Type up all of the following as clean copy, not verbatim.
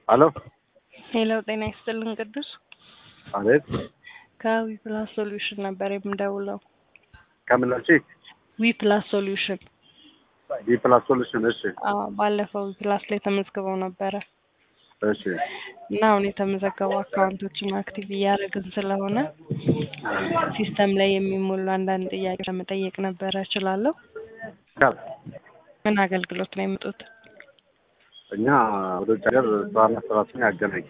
አሎ ሄሎ ጤና ይስጥልን ቅዱስ። አቤት። ከዊፕላስ ሶሉሽን ነበር የምደውለው። ከምላቺ ዊፕላስ ሶሉሽን። ዊፕላስ ሶሉሽን። እሺ ባለፈው ዊፕላስ ላይ ተመዝግበው ነበረ። እሺ እና አሁን የተመዘገቡ አካውንቶችን አክቲቭ እያደረግን ስለሆነ ሲስተም ላይ የሚሞሉ አንዳንድ ጥያቄ ለመጠየቅ ነበረ። እችላለሁ? ምን አገልግሎት ነው የምጡት? እኛ ወደ ውጭ ሀገር ስራና ስራችን ያገናኝ።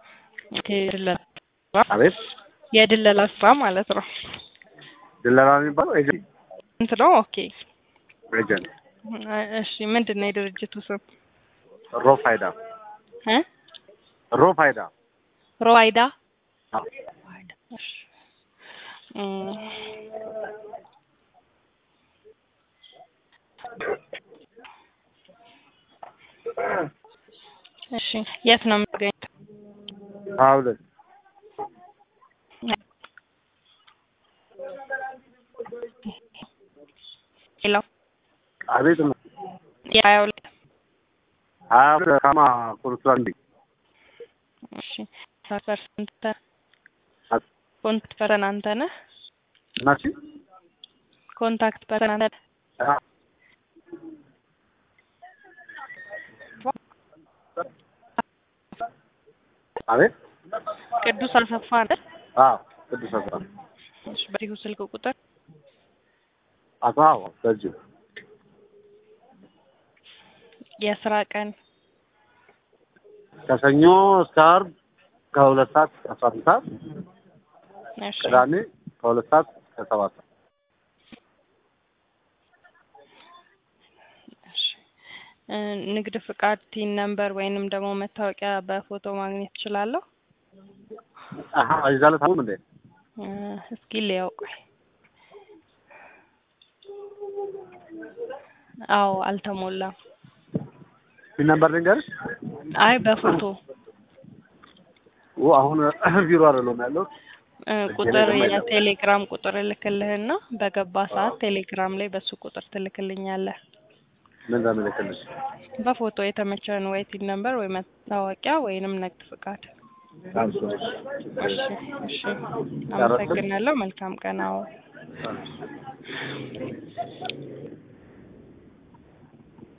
አቤት። የድለላ ስራ ማለት ነው። ድለላ የሚባለው ኤጀንት እንት ነው። ኦኬ ኤጀንት። እሺ ምንድን ነው የድርጅቱ ስም? ሮፋይዳ እ ሮፋይዳ ሮፋይዳ። እሺ እሺ የት ነው የምትገኙት? አውለት ሄሎ አቤት ነው። የአውለት ካማ ኩርቷንዲ። እሺ ፐርሰንት ኮንታክት ፐርሰን አንተ ነህ? ናቺ ኮንታክት ፐርሰን አንተ ነህ? አቤት። ቅዱስ አሰፋ አይደል? ቅዱስ አሰፋ። እሺ በዚሁ ስልክ ቁጥር አዎ በዚሁ። የስራ ቀን ከሰኞ እስከ ዓርብ ከ2 ሰዓት እስከ 11 ሰዓት። እሺ ቅዳሜ ከ2 ሰዓት እስከ 7 ሰዓት። ንግድ ፍቃድ፣ ቲን ነምበር ወይንም ደግሞ መታወቂያ በፎቶ ማግኘት እችላለሁ? ይዛለት አሁን እንዴ? እስኪ ልየው ቆይ። አዎ አልተሞላም። ቲን ነምበር ልንገርሽ? አይ በፎቶ አሁን ቢሮ አይደለም ያለው። ቁጥር የቴሌግራም ቁጥር ልክልህና በገባ ሰዓት ቴሌግራም ላይ በሱ ቁጥር ትልክልኛለህ። ምን ዘመለከልሽ? በፎቶ የተመቸን ወይ ቲን ነምበር ወይ መታወቂያ ወይንም ንግድ ፍቃድ። እሺ አመሰግናለሁ። መልካም ቀን። አዎ